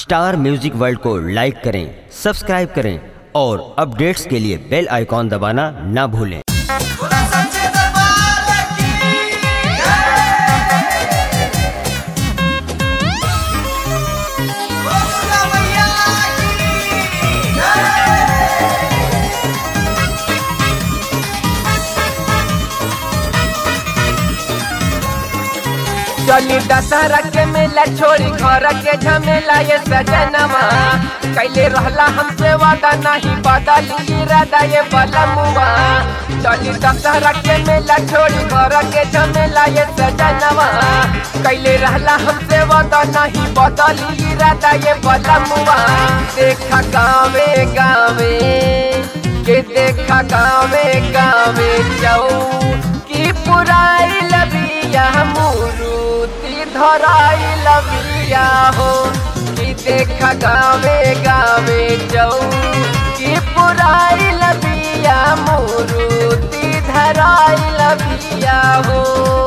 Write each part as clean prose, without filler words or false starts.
Star music world को लाइक करें, subscribe करें और अपडेट्स के लिए बेल आइकॉन दबाना ना भूलें। चली दशहरा के मेला छोड़ी घर के झमेला ये सजनवा कैले रहला हमसे वादा नहीं बदली इरादा ये बलमुआ। चली दशहरा के मेला छोड़ी घर के झमेला ये सजनवा कैले रहला हमसे वादा नहीं बदली इरादा ये बलमुआ। देखा गावे गावे के देखा गावे गावे जाऊ की पुराई लबिया मुरुति धराई लबिया हो कि देखा गावे गावे जाऊ कि पुराई लबिया मुरुति धराई लबिया हो।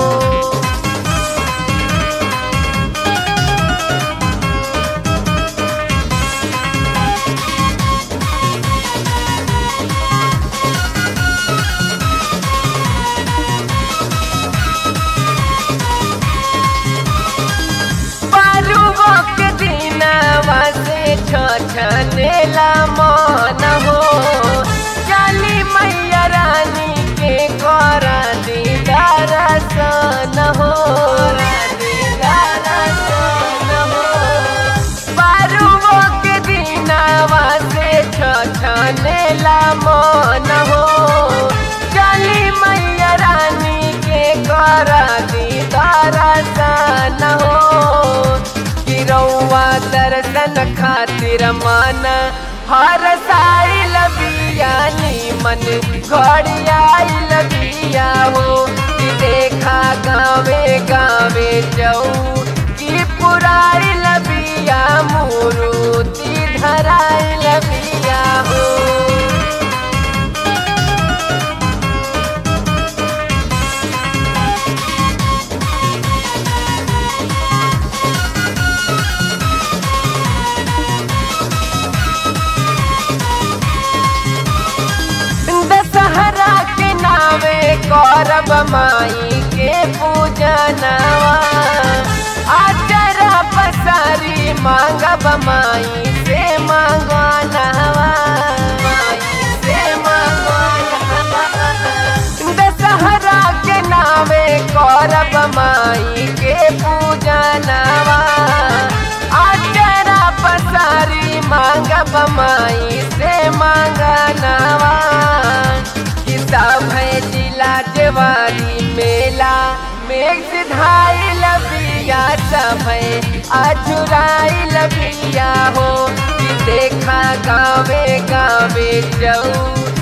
छनेला मन हो चली मैया रानी के करा दीदारसन हो बारुओ के दिनावा से छनेला मन हो चली मैया रानी के करा दीदारसन हो। रउआ दर्शन खातिर मन हर साई लबिया मन घड़ियाई लबिया हो कि देखा गावे गावे जाऊ कि पुराई लबिया मुरुति धराई लबिया हो। करब माई के पूजनवा आचरा पसारी मांगब माई से मांगनवा दशहरा के नावे करब माई के पूजनवा आचरा पसारी मांगब माई से मांगनवा। सब है जिला जवानी मेला में सिधाई लबिया सब है अजुराई लबिया हो कि देखा गावे गावे जाऊ